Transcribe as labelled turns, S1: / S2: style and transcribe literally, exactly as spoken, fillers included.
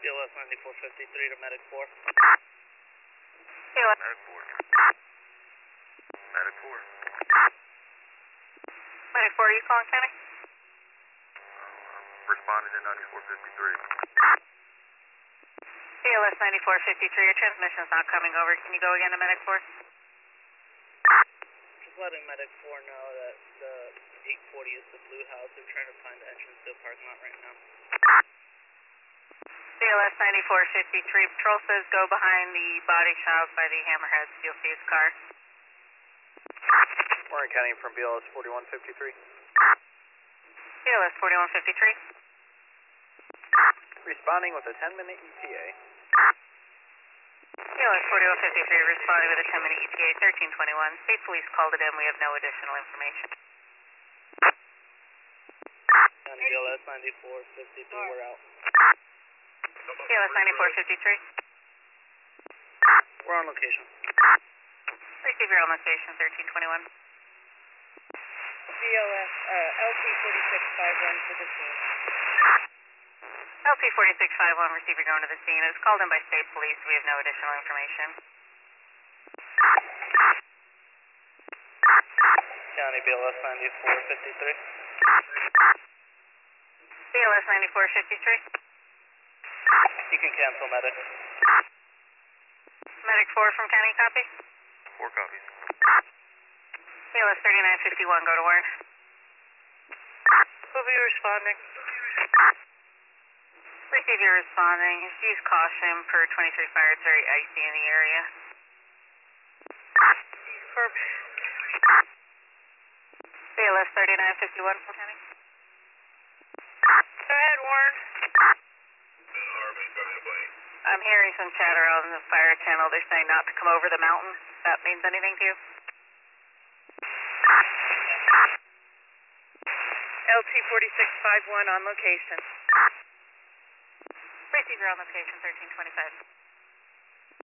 S1: B L S ninety-four fifty-three to Medic four.
S2: B L S.
S3: Medic four. Medic four.
S2: Medic four, are you calling County?
S3: Responding to ninety-four fifty-three.
S2: B L S ninety-four fifty-three, your transmission's not coming over. Can you go again to Medic four?
S1: Just letting Medic four know that the eight forty is the blue house. They're trying to find the entrance to the parking lot right now.
S2: B L S ninety-four fifty-three, patrol says go behind the body shop by the Hammerheads. You'll see his car.
S4: Warren County from B L S forty-one fifty-three.
S2: B L S forty-one fifty-three.
S4: Responding with a ten minute E T A.
S2: B L S forty-one fifty-three responding with a ten minute E T A, thirteen twenty-one. State Police called it in. We have no additional information.
S1: And B L S ninety-four fifty-three, we're out.
S2: B L S ninety-four fifty-three.
S1: We're on location.
S2: Receive your own location, thirteen twenty-one.
S5: B L S uh, L T forty-six fifty-one to the scene.
S2: L T forty-six fifty-one, receiver going to the scene. It was called in by State Police. We have no additional information.
S1: County B L S ninety-four fifty-three.
S2: B L S ninety-four fifty-three.
S1: You can cancel Medic.
S2: Medic four from County, copy.
S3: Four copies.
S2: B L S thirty-nine fifty-one, go to work.
S5: Who'll be responding?
S2: Receive your responding. Use caution per twenty-three fire. It's very icy in the area.
S5: For
S2: B L S thirty-nine fifty-one from County.
S5: Go ahead, Warren.
S2: I'm hearing some chatter on the fire channel. They're saying not to come over the mountain. That means anything to you?
S5: L T forty-six fifty-one on location.
S2: Receive your on location, thirteen twenty-five.